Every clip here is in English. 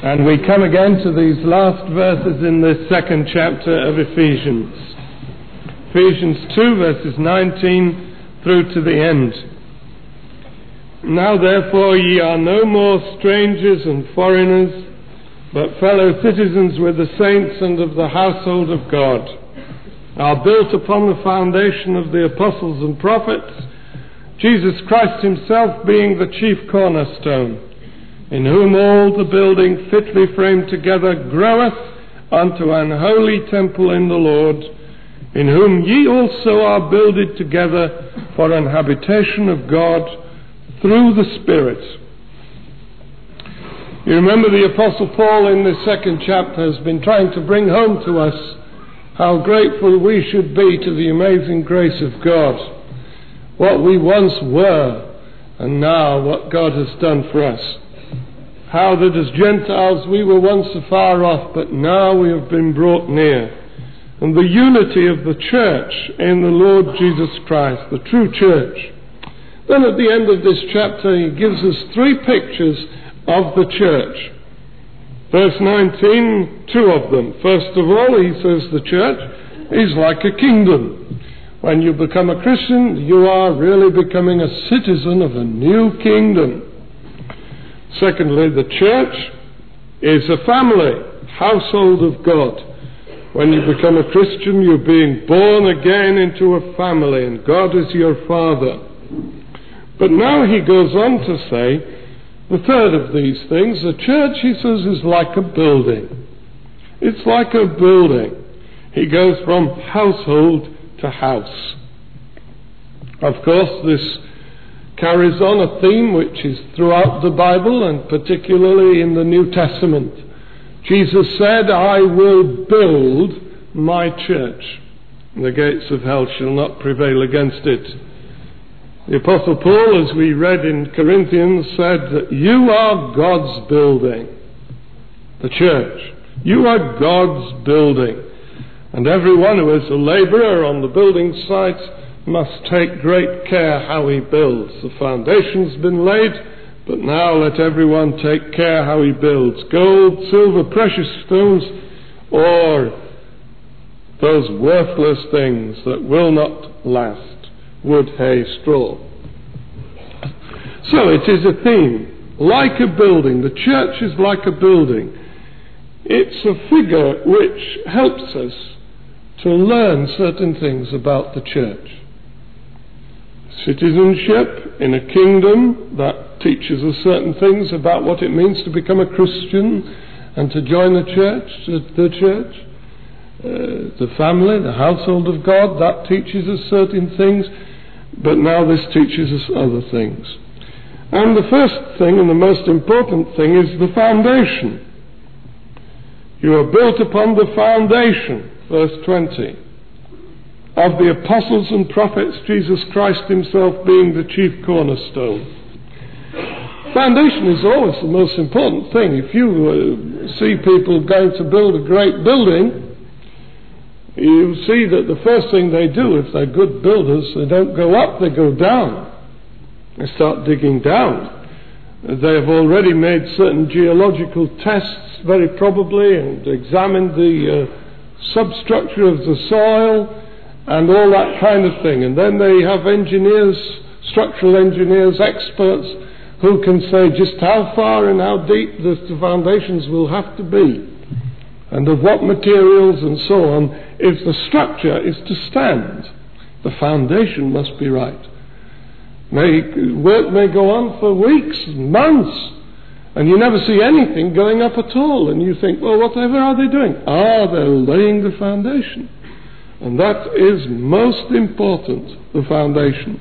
And we come again to these last verses in this second chapter of Ephesians. Ephesians 2 verses 19 through to the end. Now therefore ye are no more strangers and foreigners, but fellow citizens with the saints and of the household of God, are built upon the foundation of the apostles and prophets, Jesus Christ himself being the chief cornerstone, in whom all the building fitly framed together groweth unto an holy temple in the Lord, in whom ye also are builded together for an habitation of God through the Spirit. You remember the Apostle Paul in this second chapter has been trying to bring home to us how grateful we should be to the amazing grace of God. What we once were, and now what God has done for us. How that as Gentiles we were once afar off, but now we have been brought near. And the unity of the church in the Lord Jesus Christ, the true church. Then at the end of this chapter he gives us three pictures of the church. Verse 19, two of them. First of all, he says the church is like a kingdom. When you become a Christian, you are really becoming a citizen of a new kingdom. Secondly, the church is a family, household of God. When you become a Christian, you're being born again into a family, and God is your Father. But now he goes on to say, the third of these things, the church, he says, is like a building. It's like a building. He goes from household to house. Of course, this carries on a theme which is throughout the Bible and particularly in the New Testament. Jesus said, I will build my church. The gates of hell shall not prevail against it. The Apostle Paul, as we read in Corinthians, said that you are God's building. The church. You are God's building. And everyone who is a labourer on the building site must take great care how he builds. The foundation's been laid, but now let everyone take care how he builds. Gold, silver, precious stones, or those worthless things that will not last. Wood, hay, straw. So it is a theme. Like a building. The church is like a building. It's a figure which helps us to learn certain things about the church. Citizenship in a kingdom that teaches us certain things about what it means to become a Christian and to join the church. The family, the household of God, that teaches us certain things, but now this teaches us other things. And the first thing and the most important thing is the foundation. You are built upon the foundation, verse 20, of the apostles and prophets, Jesus Christ himself being the chief cornerstone. Foundation is always the most important thing. If you see people going to build a great building, you see that the first thing they do, if they're good builders, they don't go up, they go down. They start digging down. They have already made certain geological tests, very probably, and examined the substructure of the soil and all that kind of thing. And then they have engineers, structural engineers, experts, who can say just how far and how deep the foundations will have to be, and of what materials and so on. If the structure is to stand, the foundation must be right. Work may go on for weeks, months, and you never see anything going up at all, and you think, well, whatever are they doing? They're laying the foundation. And that is most important, the foundation.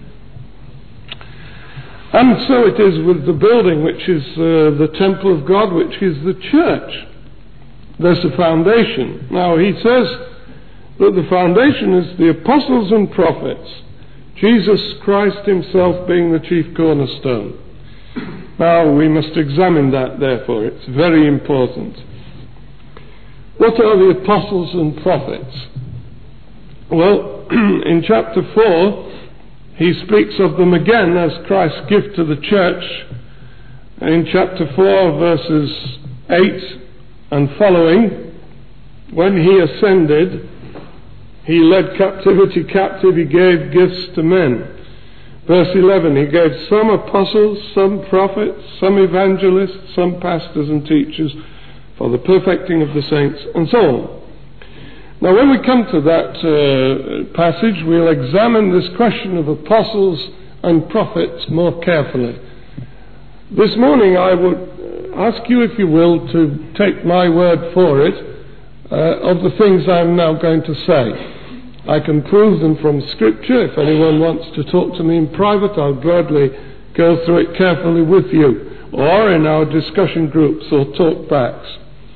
And so it is with the building, which is the temple of God, which is the church. There's a foundation. Now he says that the foundation is the apostles and prophets, Jesus Christ himself being the chief cornerstone. Now we must examine that, therefore. It's very important. What are the apostles and prophets? Well, in chapter 4, he speaks of them again as Christ's gift to the church. In chapter 4, verses 8 and following, when he ascended, he led captivity captive, he gave gifts to men. Verse 11, he gave some apostles, some prophets, some evangelists, some pastors and teachers for the perfecting of the saints, and so on. Now when we come to that passage, we'll examine this question of apostles and prophets more carefully. This morning I would ask you, if you will, to take my word for it of the things I'm now going to say. I can prove them from Scripture. If anyone wants to talk to me in private, I'll gladly go through it carefully with you, or in our discussion groups or talk backs.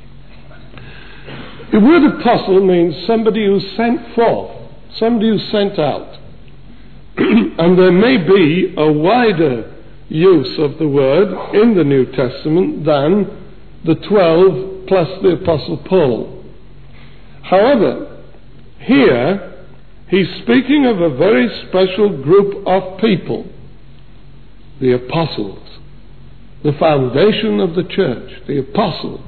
The word apostle means somebody who's sent forth, somebody who's sent out. And there may be a wider use of the word in the New Testament than the 12 plus the Apostle Paul. However, here he's speaking of a very special group of people, the apostles, the foundation of the church, the apostles.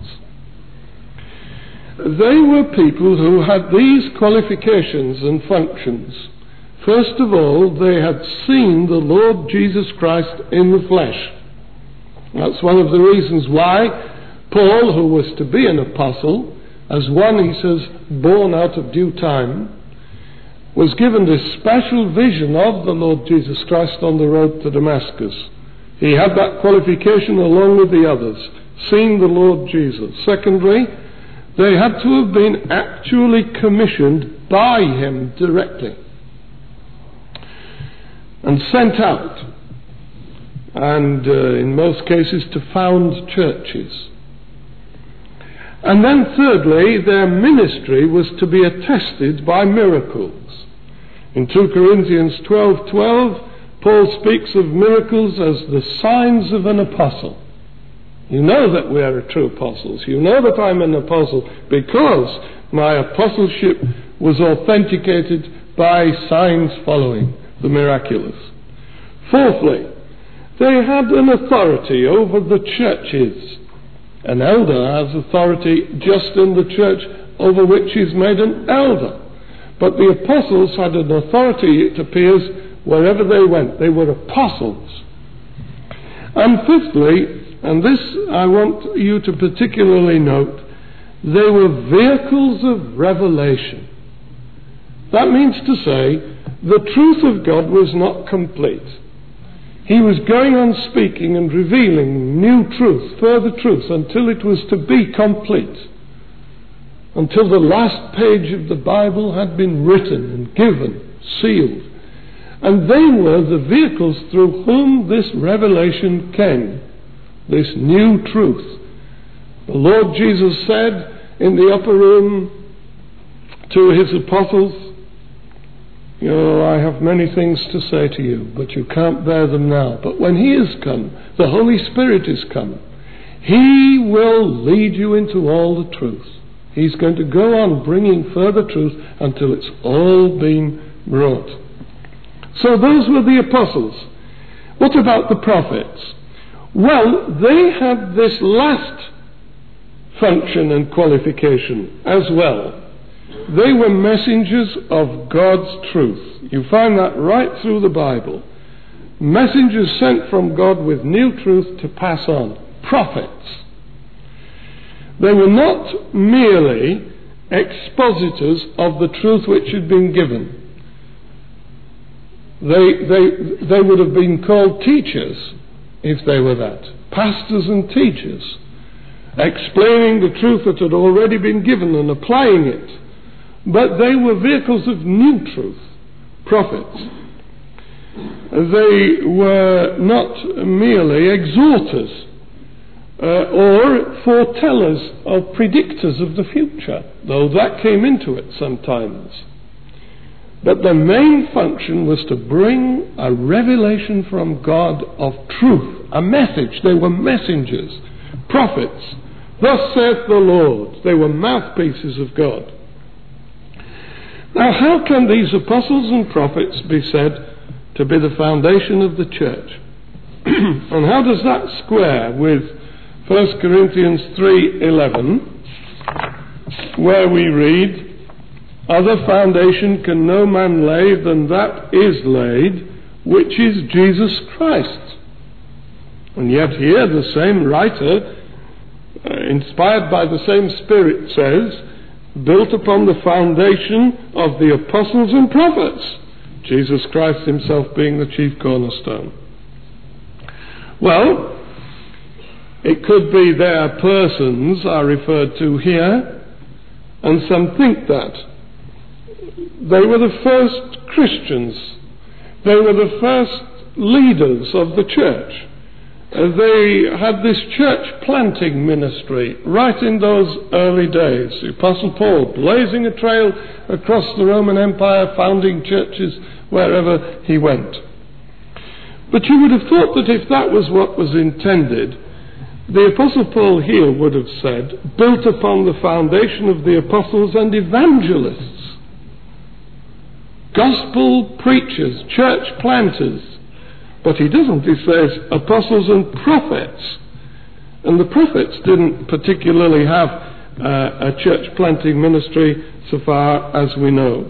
They were people who had these qualifications and functions. First of all, they had seen the Lord Jesus Christ in the flesh. That's one of the reasons why Paul, who was to be an apostle, as one, he says, born out of due time, was given this special vision of the Lord Jesus Christ on the road to Damascus. He had that qualification along with the others, seeing the Lord Jesus. Secondly, they had to have been actually commissioned by him directly and sent out, and in most cases to found churches. And then thirdly, their ministry was to be attested by miracles. In 2 Corinthians 12:12, Paul speaks of miracles as the signs of an apostle. You know that we are true apostles. You know that I'm an apostle because my apostleship was authenticated by signs following the miraculous. Fourthly, they had an authority over the churches. An elder has authority just in the church over which he's made an elder. But the apostles had an authority, it appears, wherever they went. They were apostles. And fifthly, and this I want you to particularly note, they were vehicles of revelation. That means to say, the truth of God was not complete. He was going on speaking and revealing new truth, further truth, until it was to be complete. Until the last page of the Bible had been written and given, sealed. And they were the vehicles through whom this revelation came, this new truth. The Lord Jesus said in the upper room to his apostles, I have many things to say to you, but you can't bear them now. But when he is come, the Holy Spirit is come, he will lead you into all the truth. He's going to go on bringing further truth until it's all been brought. So those were the apostles. What about the prophets? Well, they had this last function and qualification as well. They were messengers of God's truth. You find that right through the Bible. Messengers sent from God with new truth to pass on. Prophets. They were not merely expositors of the truth which had been given. They would have been called teachers if they were that. Pastors and teachers. Explaining the truth that had already been given and applying it. But they were vehicles of new truth, prophets. They were not merely exhorters or foretellers or predictors of the future, though that came into it sometimes. But the main function was to bring a revelation from God of truth, a message. They were messengers, prophets. Thus saith the Lord. They were mouthpieces of God. Now, how can these apostles and prophets be said to be the foundation of the church? And how does that square with 1 Corinthians 3:11, where we read, "Other foundation can no man lay than that is laid, which is Jesus Christ." And yet here the same writer, inspired by the same Spirit, says, "Built upon the foundation of the apostles and prophets," Jesus Christ himself being the chief cornerstone. Well, it could be their persons are referred to here, and some think that. They were the first Christians. They were the first leaders of the church. They had this church planting ministry right in those early days. The Apostle Paul blazing a trail across the Roman Empire, founding churches wherever he went. But you would have thought that if that was what was intended, the Apostle Paul here would have said, built upon the foundation of the apostles and evangelists, gospel preachers, church planters. But he doesn't. He says apostles and prophets. And the prophets didn't particularly have a church planting ministry so far as we know.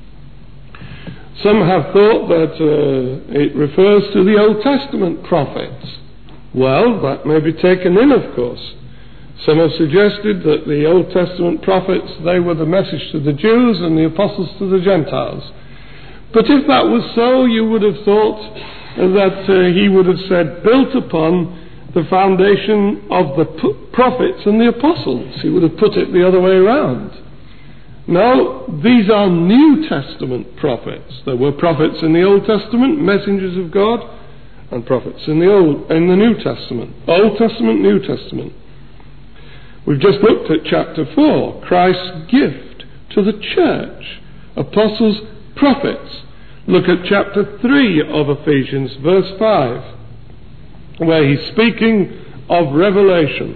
Some have thought that it refers to the Old Testament prophets. Well, that may be taken in, of course. Some have suggested that the Old Testament prophets, they were the message to the Jews and the apostles to the Gentiles. But if that was so, you would have thought that he would have said, built upon the foundation of the prophets and the apostles. He would have put it the other way around. No, these are New Testament prophets. There were prophets in the Old Testament, messengers of God, and prophets in the New Testament. Old Testament, New Testament. We've just looked at chapter 4, Christ's gift to the church. Apostles, prophets. Look at chapter 3 of Ephesians, verse 5, where he's speaking of revelation,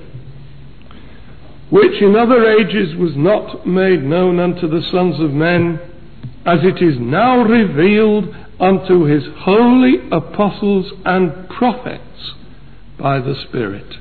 which in other ages was not made known unto the sons of men, as it is now revealed unto his holy apostles and prophets by the Spirit.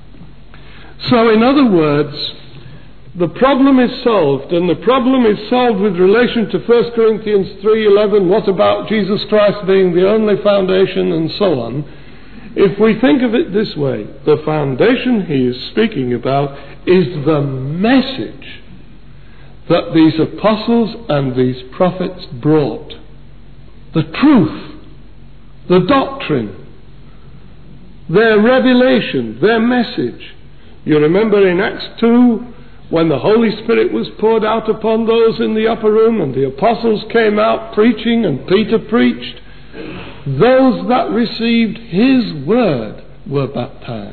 So in other words, the problem is solved, and the problem is solved with relation to 1 Corinthians 3:11, what about Jesus Christ being the only foundation, and so on. If we think of it this way, the foundation he is speaking about is the message that these apostles and these prophets brought. The truth, the doctrine, their revelation, their message. You remember in Acts 2, when the Holy Spirit was poured out upon those in the upper room and the apostles came out preaching and Peter preached, those that received his word were baptized.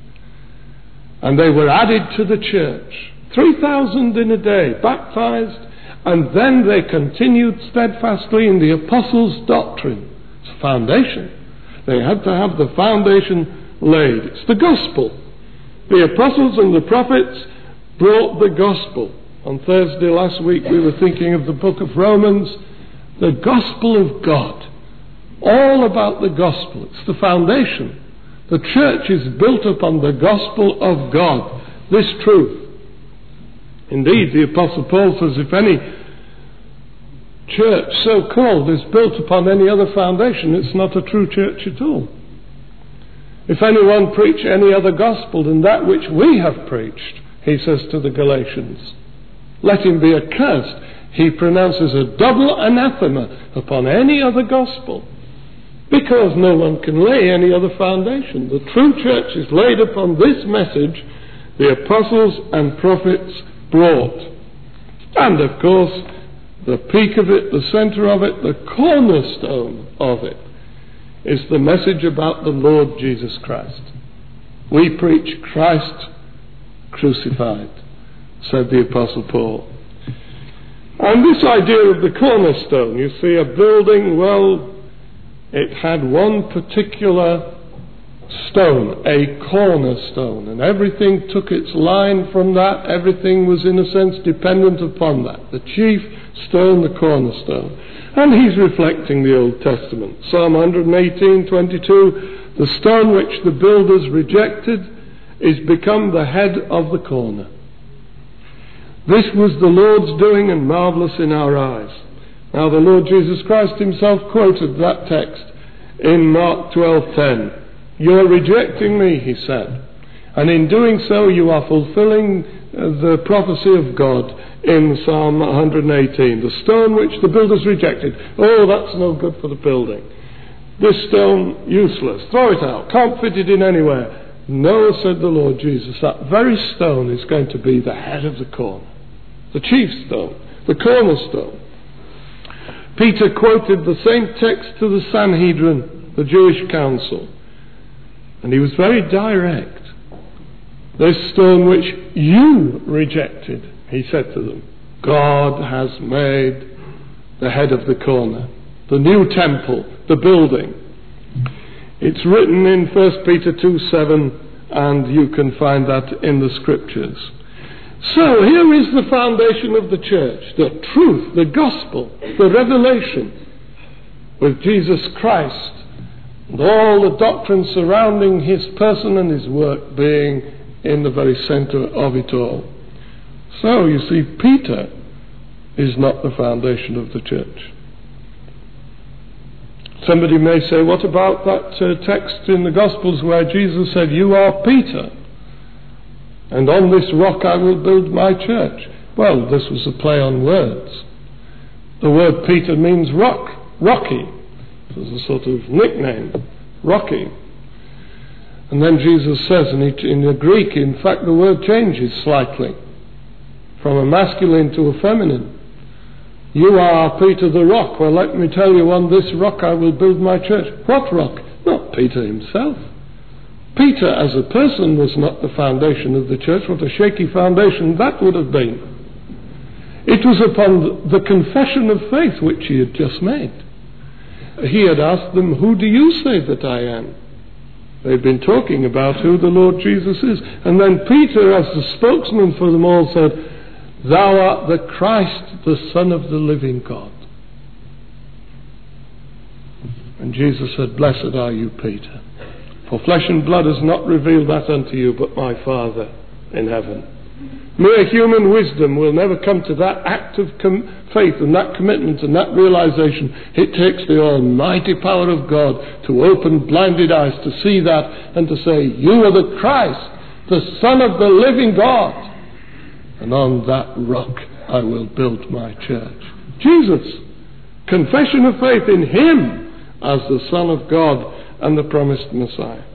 And they were added to the church. 3,000 in a day baptized, and then they continued steadfastly in the apostles' doctrine. It's a foundation. They had to have the foundation laid. It's the gospel. The apostles and the prophets brought the gospel. On Thursday last week we were thinking of the book of Romans, the gospel of God. All about the gospel. It's the foundation. The church is built upon the gospel of God, this truth. Indeed, the Apostle Paul says if any church so called is built upon any other foundation, it's not a true church at all. If anyone preach any other gospel than that which we have preached, he says to the Galatians, let him be accursed. He pronounces a double anathema upon any other gospel, because no one can lay any other foundation. The true church is laid upon this message the apostles and prophets brought. And of course, the peak of it, the center of it, the cornerstone of it, is the message about the Lord Jesus Christ. We preach Christ crucified, said the Apostle Paul. And this idea of the cornerstone, you see, a building, well, it had one particular stone, a cornerstone, and everything took its line from that. Everything was in a sense dependent upon that. The chief stone, the cornerstone. And he's reflecting the Old Testament. Psalm 118:22, the stone which the builders rejected is become the head of the corner. This was the Lord's doing and marvellous in our eyes. Now the Lord Jesus Christ himself quoted that text in Mark 12:10. You are rejecting me, he said, and in doing so you are fulfilling the prophecy of God in Psalm 118. The stone which the builders rejected. Oh, that's no good for the building. This stone, useless. Throw it out. Can't fit it in anywhere. No, said the Lord Jesus, that very stone is going to be the head of the corner. The chief stone. The cornerstone. Peter quoted the same text to the Sanhedrin, the Jewish council. And he was very direct. This stone which you rejected, he said to them, God has made the head of the corner. The new temple, the building. It's written in 1 Peter 2:7, and you can find that in the scriptures. So here is the foundation of the church, the truth, the gospel, the revelation, with Jesus Christ and all the doctrine surrounding his person and his work being in the very center of it all. So you see, Peter is not the foundation of the church. Somebody may say, what about that text in the Gospels where Jesus said, you are Peter, and on this rock I will build my church? Well, this was a play on words. The word Peter means rock, rocky. It was a sort of nickname, rocky. And then Jesus says, and in the Greek, in fact, the word changes slightly from a masculine to a feminine. You are Peter the rock. Well, let me tell you, on this rock I will build my church. What rock? Not Peter himself. Peter as a person was not the foundation of the church. What a shaky foundation that would have been. It was upon the confession of faith which he had just made. He had asked them, who do you say that I am? They'd been talking about who the Lord Jesus is. And then Peter, as the spokesman for them all, said, thou art the Christ, the Son of the living God. And Jesus said, blessed are you, Peter, for flesh and blood has not revealed that unto you, but my Father in heaven. Mere human wisdom will never come to that act of faith and that commitment and that realization. It takes the almighty power of God to open blinded eyes to see that and to say, you are the Christ, the Son of the living God. And on that rock I will build my church. Jesus. Confession of faith in him as the Son of God and the promised Messiah.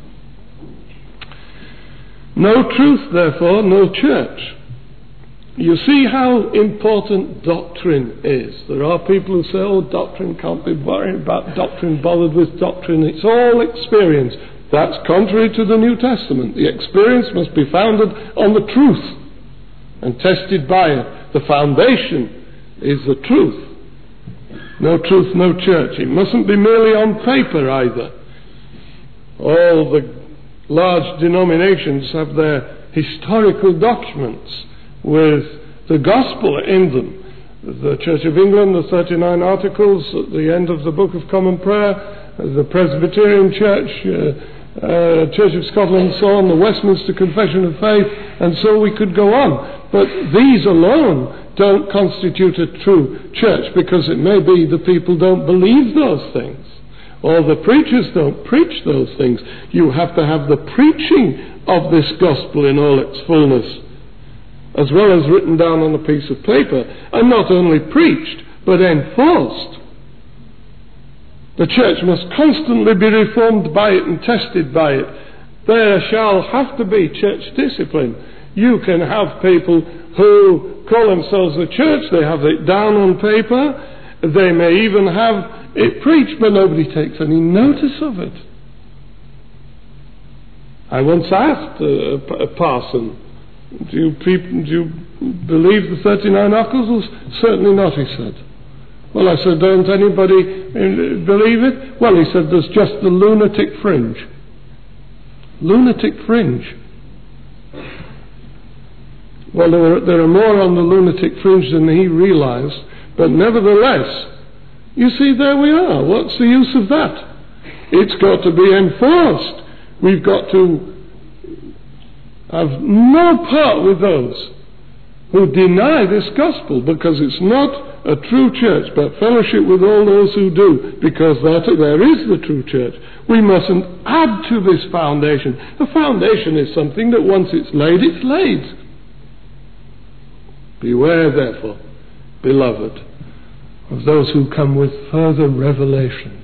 No truth, therefore, no church. You see how important doctrine is. There are people who say, oh, doctrine, can't be worried about doctrine, bothered with doctrine. It's all experience. That's contrary to the New Testament. The experience must be founded on the truth and tested by it. The foundation is the truth. No truth, no church. It mustn't be merely on paper either. All the large denominations have their historical documents with the gospel in them. The Church of England, the 39 Articles at the end of the Book of Common Prayer, the Presbyterian Church, Church of Scotland, and so on, the Westminster Confession of Faith, and so we could go on. But these alone don't constitute a true church, because it may be the people don't believe those things, or the preachers don't preach those things. You have to have the preaching of this gospel in all its fullness, as well as written down on a piece of paper, and not only preached, but enforced. The church must constantly be reformed by it and tested by it. There shall have to be church discipline. You can have people who call themselves a church, they have it down on paper, they may even have it preached, but nobody takes any notice of it. I once asked a parson, do you believe the 39 Articles? Certainly not, he said. Well, I said, don't anybody believe it? Well, he said, there's just the lunatic fringe. Lunatic fringe. Well, there are more on the lunatic fringe than he realized, but nevertheless, you see, there we are. What's the use of that? It's got to be enforced. We've got to have no part with those who deny this gospel, because it's not a true church, but fellowship with all those who do, because there is the true church. We mustn't add to this foundation. The foundation is something that once it's laid. Beware, therefore, beloved, of those who come with further revelations.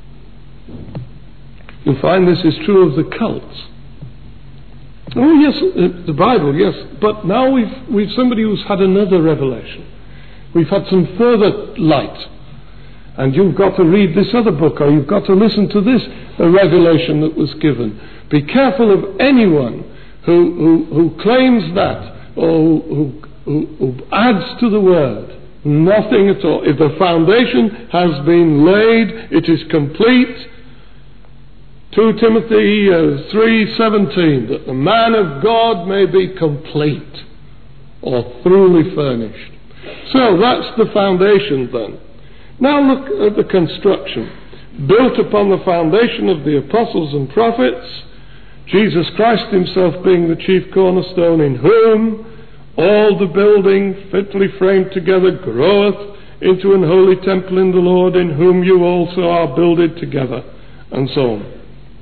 You find this is true of the cults. Oh yes, the Bible, yes, but now we've somebody who's had another revelation. We've had some further light, and you've got to read this other book, or you've got to listen to this revelation that was given. Be careful of anyone who claims that, or who adds to the word. Nothing at all. If the foundation has been laid, it is complete. 2 Timothy 3:17, that the man of God may be complete, or thoroughly furnished. So that's the foundation then. Now look at the construction. Built upon the foundation of the apostles and prophets, Jesus Christ himself being the chief cornerstone, in whom all the building fitly framed together groweth into an holy temple in the Lord, in whom you also are builded together, and so on.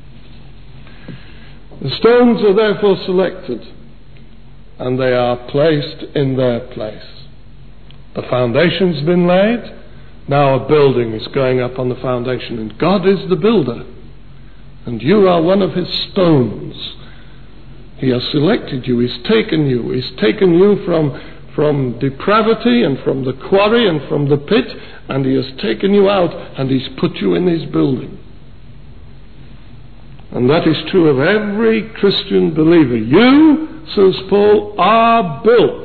The stones are therefore selected, and they are placed in their place. The foundation's been laid, now a building is going up on the foundation, and God is the builder, and you are one of his stones. He has selected you, he's taken you from depravity and from the quarry and from the pit, and he has taken you out and he's put you in his building. And that is true of every Christian believer. You, says Paul, are built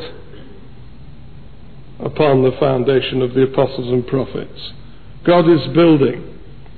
upon the foundation of the apostles and prophets. God is building.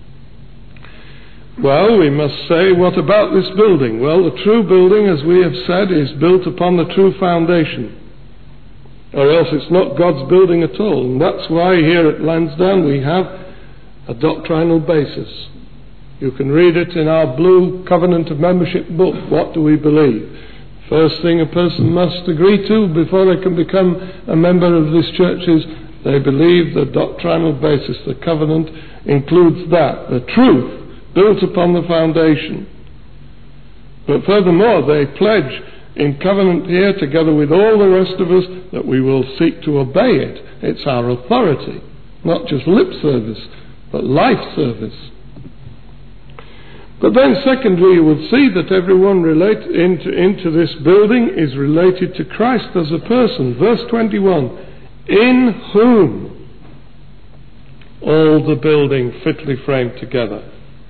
Well, we must say, what about this building? Well, the true building, as we have said, is built upon the true foundation. Or else it's not God's building at all. And that's why here at Lansdowne we have a doctrinal basis. You can read it in our blue Covenant of Membership book. What do we believe? First thing a person must agree to before they can become a member of this church is they believe the doctrinal basis. The covenant includes that, the truth built upon the foundation. But furthermore, they pledge in covenant here, together with all the rest of us, that we will seek to obey it. It's our authority, not just lip service, but life service. But then secondly, you will see that everyone into this building is related to Christ as a person. Verse 21, in whom all the building fitly framed together.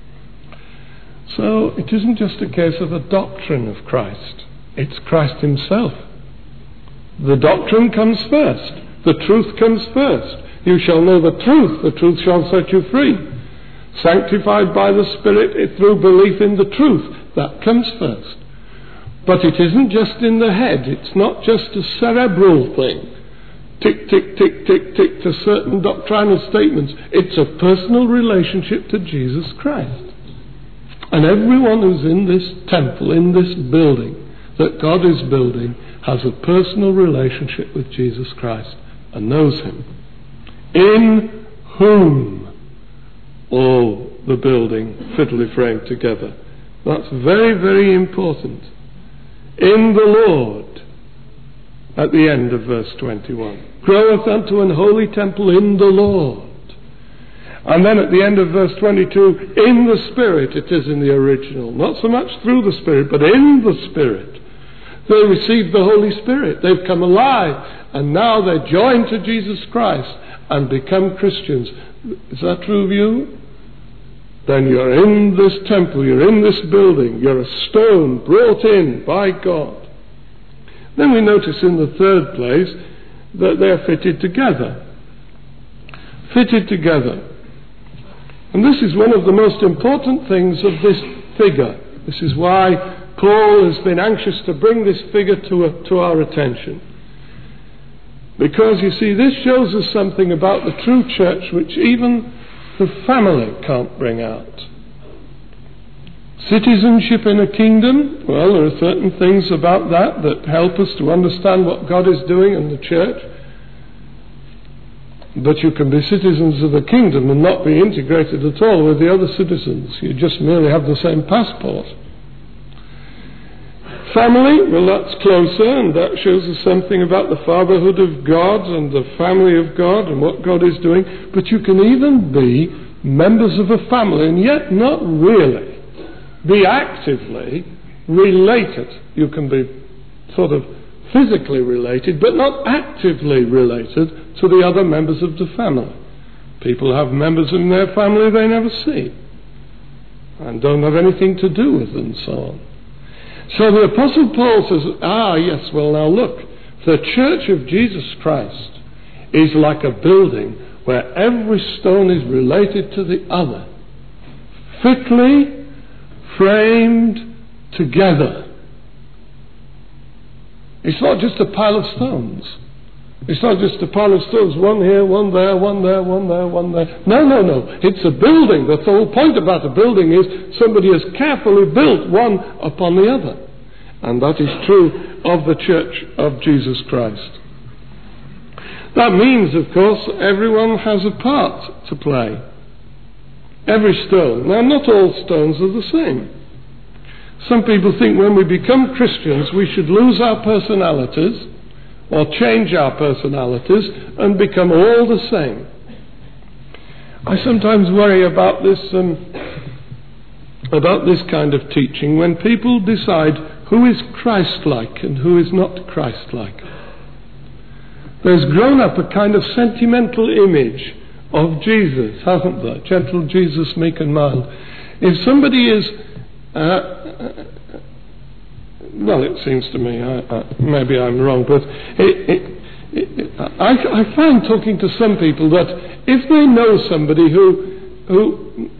So it isn't just a case of a doctrine of Christ. It's Christ himself. The doctrine comes first. The truth comes first. You shall know the truth shall set you free. Sanctified by the Spirit through belief in the truth. That comes first. But it isn't just in the head. It's not just a cerebral thing. Tick, tick, tick, tick, tick to certain doctrinal statements. It's a personal relationship to Jesus Christ. And everyone who's in this temple, in this building that God is building, has a personal relationship with Jesus Christ and knows him. In whom all the building fitly framed together. That's very, very important. In the Lord, at the end of verse 21. Groweth unto an holy temple in the Lord. And then at the end of verse 22, in the Spirit, it is in the original. Not so much through the Spirit, but in the Spirit. They received the Holy Spirit. They've come alive. And now they're joined to Jesus Christ and become Christians. Is that true of you? Then you're in this temple, you're in this building, you're a stone brought in by God. Then we notice in the third place that they're fitted together. Fitted together. And this is one of the most important things of this figure. This is why Paul has been anxious to bring this figure to our attention. Because, you see, this shows us something about the true church which even the family can't bring out. Citizenship in a kingdom, well, there are certain things about that help us to understand what God is doing in the church. But you can be citizens of the kingdom and not be integrated at all with the other citizens. You just merely have the same passport. Family, well, that's closer, and that shows us something about the fatherhood of God and the family of God and what God is doing. But you can even be members of a family and yet not really be actively related. You can be sort of physically related, but not actively related to the other members of the family. People have members in their family they never see and don't have anything to do with, and so on. So the Apostle Paul says, yes, well now look, the Church of Jesus Christ is like a building where every stone is related to the other, fitly framed together. It's not just a pile of stones. It's not just a pile of stones, one here, one there, one there, one there, one there. No. It's a building. The whole point about a building is somebody has carefully built one upon the other. And that is true of the Church of Jesus Christ. That means, of course, everyone has a part to play. Every stone. Now, not all stones are the same. Some people think when we become Christians we should lose our personalities or change our personalities and become all the same. I sometimes worry about this kind of teaching when people decide who is Christ-like and who is not Christ-like. There's grown up a kind of sentimental image of Jesus, hasn't there? Gentle Jesus, meek and mild. If somebody is well, it seems to me, maybe I'm wrong, but I find talking to some people that if they know somebody who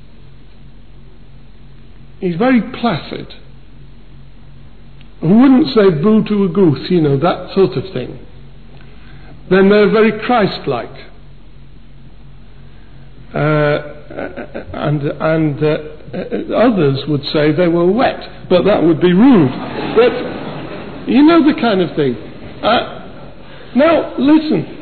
is very placid, who wouldn't say boo to a goose, that sort of thing, then they're very Christ-like. And others would say they were wet, but that would be rude. But you know the kind of thing. Now listen,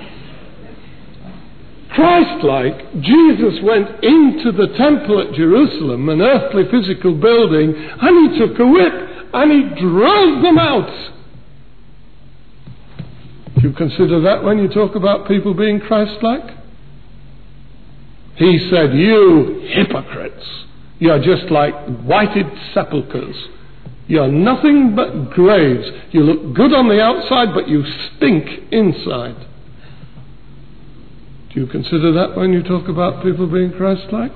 Christ-like, Jesus went into the temple at Jerusalem, an earthly physical building, and he took a whip and he drove them out. Do you consider that when you talk about people being Christ-like? He said, "You hypocrites, you're just like whited sepulchres. You're nothing but graves. You look good on the outside, but you stink inside." Do you consider that when you talk about people being Christ-like?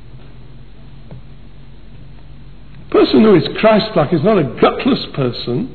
A person who is Christ-like is not a gutless person.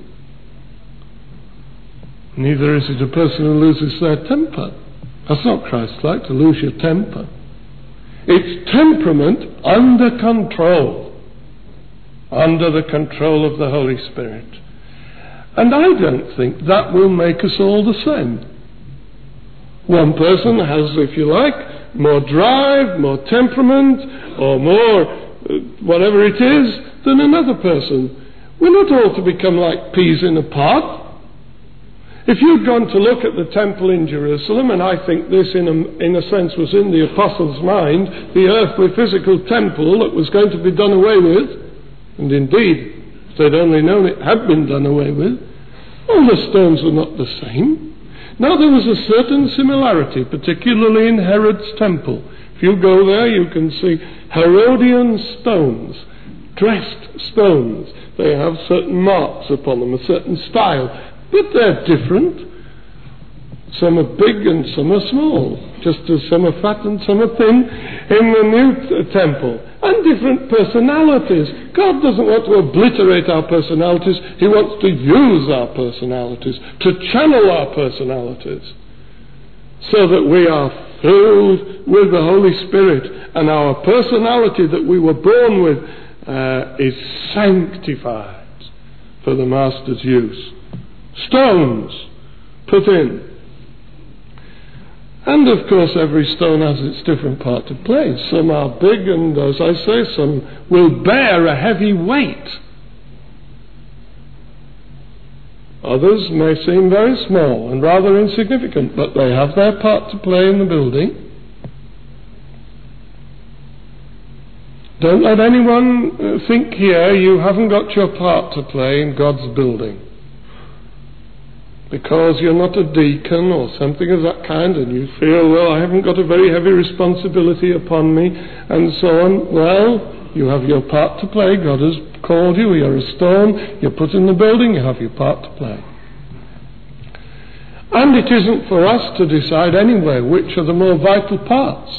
Neither is it a person who loses their temper. That's not Christ-like, to lose your temper. It's temperament under control, under the control of the Holy Spirit. And I don't think that will make us all the same. One person has, if you like, more drive, more temperament, or more whatever it is, than another person. We're not all to become like peas in a pod. If you'd gone to look at the temple in Jerusalem, and I think this in a sense was in the apostles' mind, the earthly physical temple that was going to be done away with, and indeed, if they'd only known it had been done away with, all the stones were not the same. Now there was a certain similarity, particularly in Herod's temple. If you go there, you can see Herodian stones, dressed stones. They have certain marks upon them, a certain style. But they're different. Some are big and some are small, just as some are fat and some are thin in the new temple. And different personalities. God doesn't want to obliterate our personalities. He wants to use our personalities, to channel our personalities, so that we are filled with the Holy Spirit, and our personality that we were born with is sanctified for the Master's use. Stones put in. And of course every stone has its different part to play. Some are big and, as I say, some will bear a heavy weight. Others may seem very small and rather insignificant, but they have their part to play in the building. Don't let anyone think here you haven't got your part to play in God's building. Because you're not a deacon or something of that kind and you feel, well, I haven't got a very heavy responsibility upon me and so on. Well, you have your part to play. God has called you. You're a stone. You're put in the building. You have your part to play. And it isn't for us to decide anyway which are the more vital parts.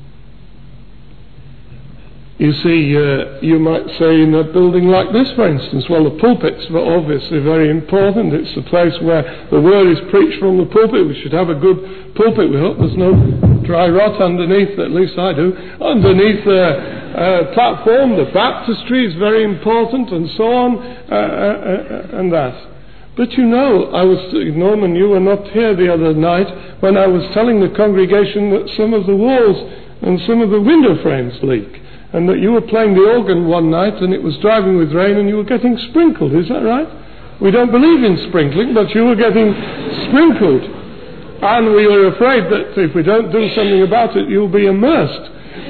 You see, you might say in a building like this, for instance, well, the pulpit's obviously very important. It's the place where the word is preached from the pulpit. We should have a good pulpit. We hope there's no dry rot underneath, at least I do, underneath the platform. The baptistry is very important and so on, and that. But you know, Norman, you were not here the other night when I was telling the congregation that some of the walls and some of the window frames leak. And that you were playing the organ one night and it was driving with rain and you were getting sprinkled, is that right? We don't believe in sprinkling, but you were getting sprinkled. And we were afraid that if we don't do something about it, you'll be immersed.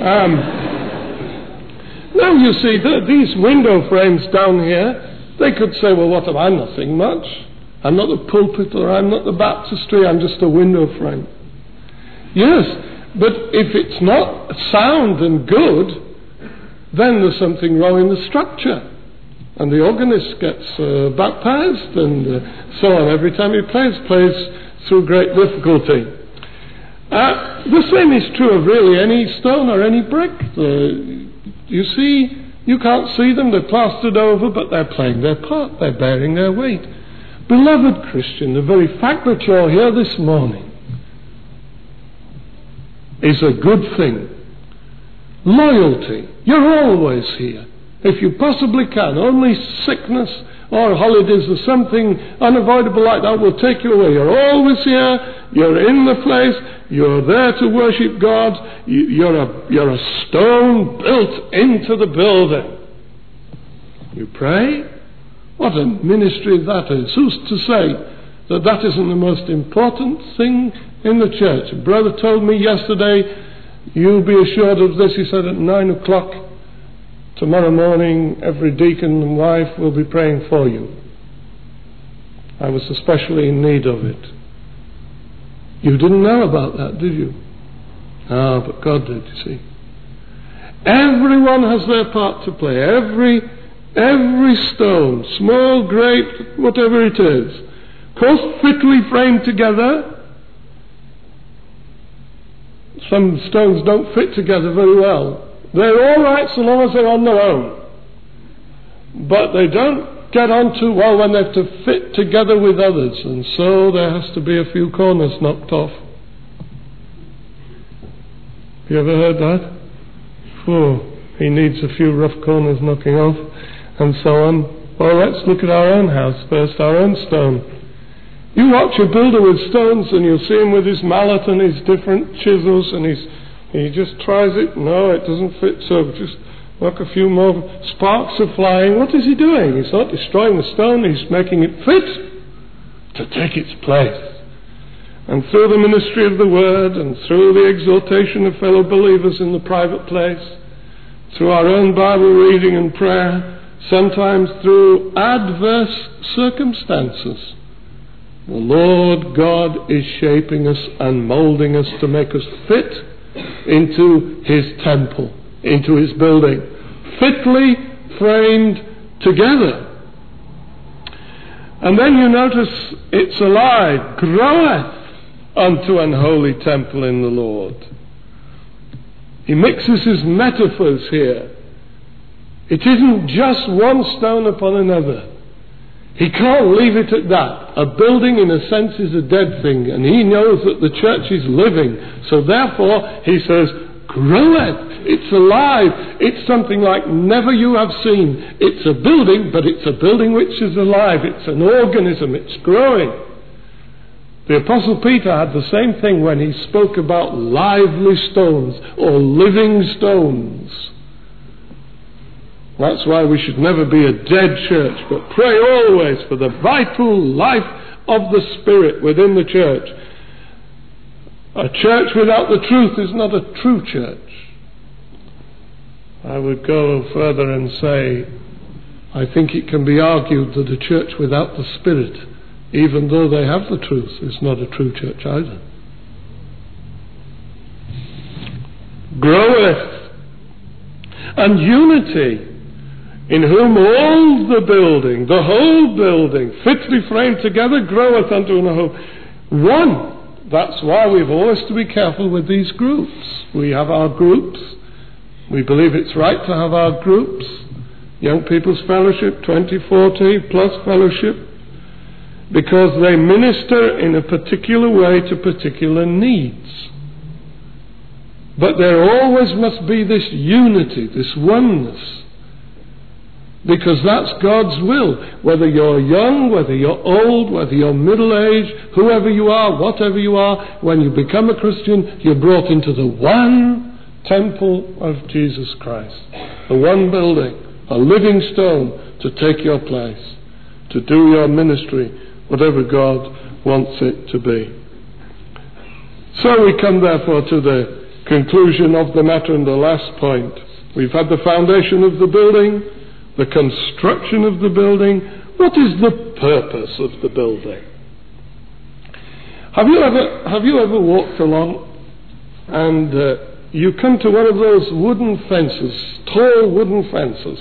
Now you see, these window frames down here, they could say, well, what am I? Nothing much. I'm not the pulpit or I'm not the baptistry, I'm just a window frame. Yes, but if it's not sound and good, then there's something wrong in the structure. And the organist gets baptized and so on. Every time he plays through great difficulty. The same is true of really any stone or any brick. You see, you can't see them, they're plastered over, but they're playing their part, they're bearing their weight. Beloved Christian, the very fact that you're here this morning is a good thing. Loyalty. You're always here. If you possibly can. Only sickness or holidays or something unavoidable like that will take you away. You're always here. You're in the place. You're there to worship God. You're a stone built into the building. You pray. What a ministry that is. Who's to say that that isn't the most important thing in the church? A brother told me yesterday, you'll be assured of this, he said, at 9 o'clock tomorrow morning, every deacon and wife will be praying for you. I was especially in need of it. You didn't know about that, did you? Ah, but God did, you see. Everyone has their part to play. Every stone, small, great, whatever it is, of course, fitly framed together. Some stones don't fit together very well. They're all right so long as they're on their own. But they don't get on too well when they have to fit together with others. And so there has to be a few corners knocked off. Have you ever heard that? Oh, he needs a few rough corners knocking off and so on. Well, let's look at our own house first, our own stone. You watch a builder with stones and you'll see him with his mallet and his different chisels and he just tries it. No, it doesn't fit, so just knock a few more. Sparks are flying. What is he doing? He's not destroying the stone, he's making it fit to take its place. And through the ministry of the Word and through the exhortation of fellow believers in the private place, through our own Bible reading and prayer, sometimes through adverse circumstances, the Lord God is shaping us and moulding us to make us fit into His temple, into His building, fitly framed together. And then you notice it's alive, groweth unto an holy temple in the Lord. He mixes his metaphors here. It isn't just one stone upon another. He can't leave it at that. A building, in a sense, is a dead thing, and he knows that the church is living. So therefore, he says, groweth. It's alive. It's something like never you have seen. It's a building, but it's a building which is alive. It's an organism. It's growing. The Apostle Peter had the same thing when he spoke about lively stones or living stones. That's why we should never be a dead church, but pray always for the vital life of the Spirit within the church. A church without the truth is not a true church. I would go further and say, I think it can be argued that a church without the Spirit, even though they have the truth, is not a true church either. Groweth, and unity, in whom all the building, the whole building, fitly framed together, groweth unto an whole. One. That's why we've always to be careful with these groups. We have our groups. We believe it's right to have our groups. Young People's Fellowship, 2040 plus fellowship, because they minister in a particular way to particular needs. But there always must be this unity, this oneness, because that's God's will. Whether you're young, whether you're old, whether you're middle-aged, whoever you are, whatever you are, when you become a Christian, you're brought into the one temple of Jesus Christ, the one building, a living stone to take your place, to do your ministry, whatever God wants it to be. So we come therefore to the conclusion of the matter and the last point. We've had the foundation of the building, the construction of the building. What is the purpose of the building? Have you ever walked along and you come to one of those wooden fences, tall wooden fences,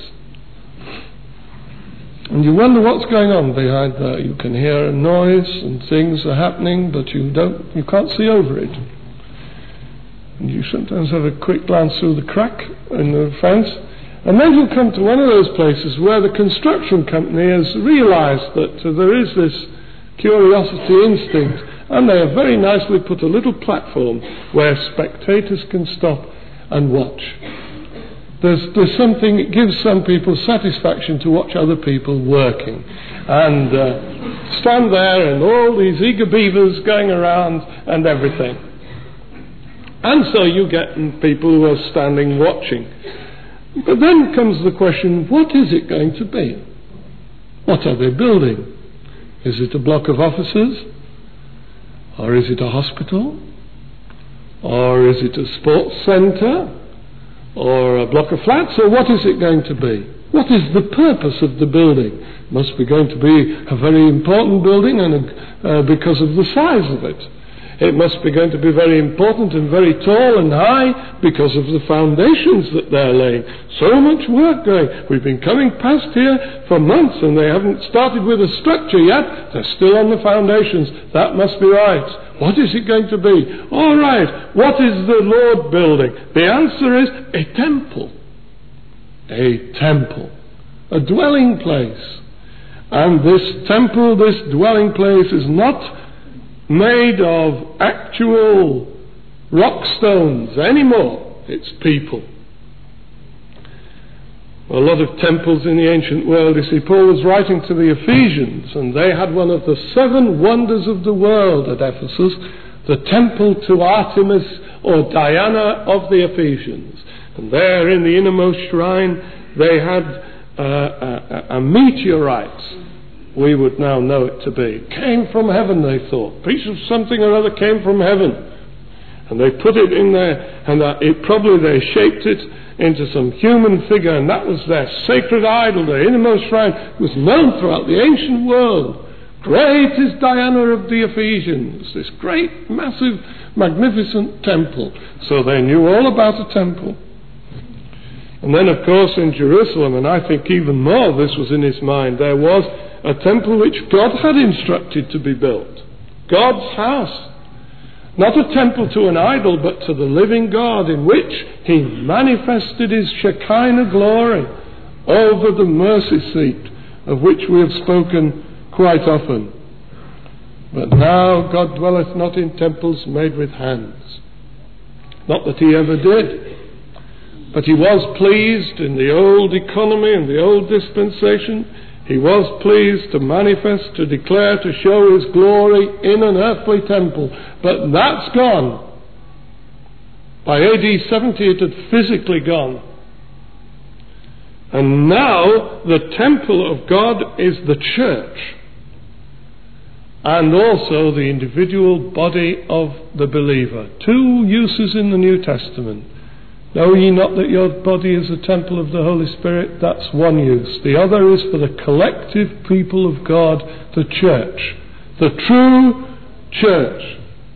and you wonder what's going on behind there? You can hear a noise and things are happening, but you can't see over it. And you sometimes have a quick glance through the crack in the fence, and then you come to one of those places where the construction company has realized that there is this curiosity instinct, and they have very nicely put a little platform where spectators can stop and watch. There's something, it gives some people satisfaction to watch other people working and stand there and all these eager beavers going around and everything. And so you get people who are standing watching. But then comes the question, what is it going to be? What are they building? Is it a block of offices? Or is it a hospital? Or is it a sports centre? Or a block of flats? Or what is it going to be? What is the purpose of the building? It must be going to be a very important building and because of the size of it. It must be going to be very important and very tall and high because of the foundations that they're laying. So much work going. We've been coming past here for months and they haven't started with a structure yet. They're still on the foundations. That must be right. What is it going to be? All right, what is the Lord building? The answer is a temple. A temple. A dwelling place. And this temple, this dwelling place is not made of actual rock stones anymore. It's people. A lot of temples in the ancient world, you see, Paul was writing to the Ephesians, and they had one of the 7 wonders of the world at Ephesus, the temple to Artemis or Diana of the Ephesians. And there in the innermost shrine they had a meteorite, we would now know it to be. It came from heaven, they thought. A piece of something or other came from heaven. And they put it in there, and they shaped it into some human figure, and that was their sacred idol. The innermost shrine was known throughout the ancient world. Great is Diana of the Ephesians, this great, massive, magnificent temple. So they knew all about a temple. And then, of course, in Jerusalem, and I think even more this was in his mind, there was a temple which God had instructed to be built. God's house. Not a temple to an idol, but to the living God, in which he manifested his Shekinah glory over the mercy seat, of which we have spoken quite often. But now God dwelleth not in temples made with hands. Not that he ever did. But he was pleased in the old economy and the old dispensation. He was pleased to manifest, to declare, to show his glory in an earthly temple. But that's gone. By AD 70 it had physically gone. And now the temple of God is the church, and also the individual body of the believer. Two uses in the New Testament. Know ye not that your body is a temple of the Holy Spirit? That's one use. The other is for the collective people of God, the church, the true church.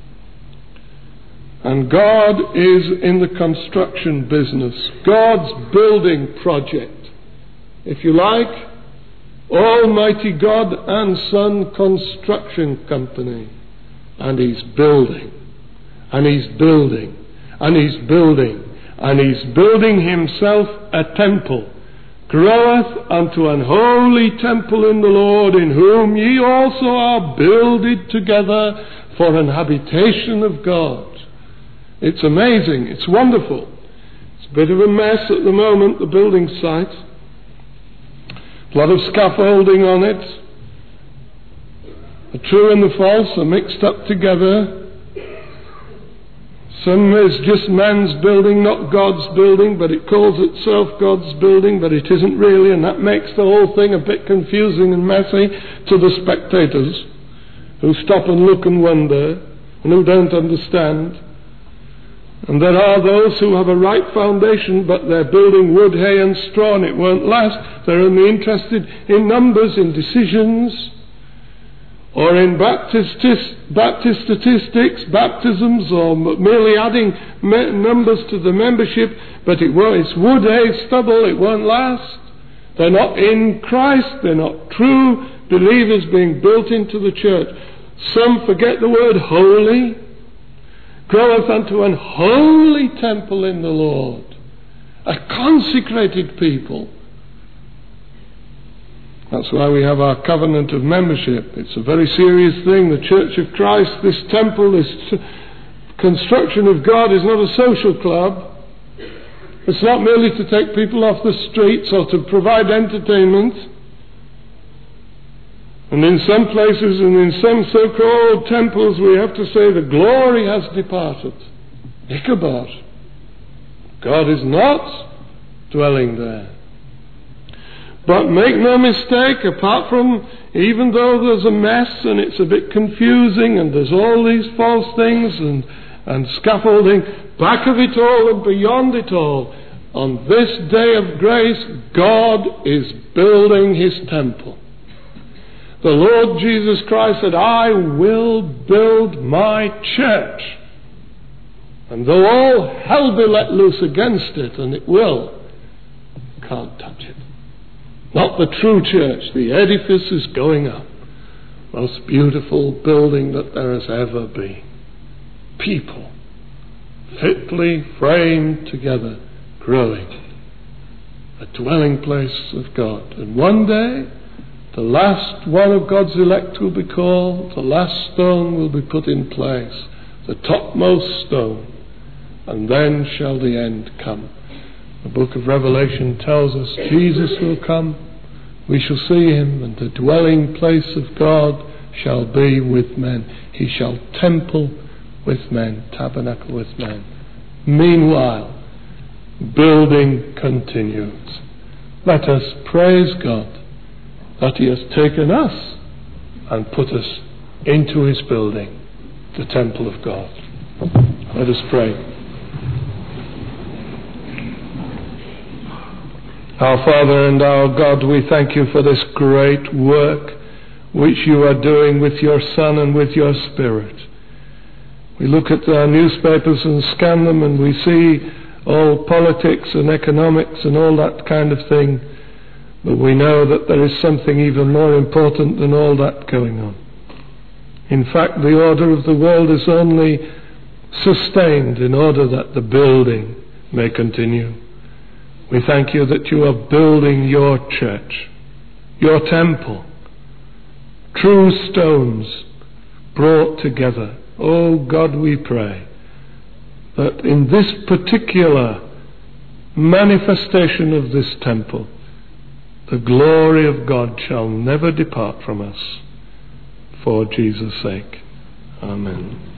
And God is in the construction business, God's building project. If you like, Almighty God and Son Construction Company. And He's building, and He's building, and He's building, and He's building Himself a temple. Groweth unto an holy temple in the Lord, in whom ye also are builded together for an habitation of God. It's amazing, it's wonderful. It's a bit of a mess at the moment, the building site. A lot of scaffolding on it. The true and the false are mixed up together. Some is just man's building, not God's building, but it calls itself God's building, but it isn't really, and that makes the whole thing a bit confusing and messy to the spectators who stop and look and wonder and who don't understand. And there are those who have a right foundation, but they're building wood, hay and straw, and it won't last. They're only interested in numbers, in decisions, or in Baptist statistics, baptisms, or merely adding numbers to the membership, but it's wood, hay, stubble, it won't last. They're not in Christ, they're not true believers being built into the church. Some forget the word holy. Groweth unto an holy temple in the Lord, a consecrated people. That's why we have our covenant of membership. It's a very serious thing. The Church of Christ, this temple, this construction of God is not a social club. It's not merely to take people off the streets or to provide entertainment. And in some places and in some so-called temples we have to say the glory has departed. Ichabod. God is not dwelling there. But make no mistake, apart from, even though there's a mess and it's a bit confusing and there's all these false things and scaffolding, back of it all and beyond it all, on this day of grace, God is building His temple. The Lord Jesus Christ said, I will build my church. And though all hell be let loose against it, and it will, can't touch it. Not the true church. The edifice is going up. Most beautiful building that there has ever been. People, fitly framed together, growing. A dwelling place of God. And one day, the last one of God's elect will be called, the last stone will be put in place, the topmost stone, and then shall the end come. The book of Revelation tells us Jesus will come, we shall see Him, and the dwelling place of God shall be with men. He shall temple with men, tabernacle with men. Meanwhile, building continues. Let us praise God that He has taken us and put us into His building, the temple of God. Let us pray. Our Father and our God, we thank You for this great work which You are doing with Your Son and with Your Spirit. We look at our newspapers and scan them, and we see all politics and economics and all that kind of thing. But we know that there is something even more important than all that going on. In fact, the order of the world is only sustained in order that the building may continue. We thank You that You are building Your church, Your temple, true stones brought together. Oh God, we pray that in this particular manifestation of this temple, the glory of God shall never depart from us, for Jesus' sake. Amen.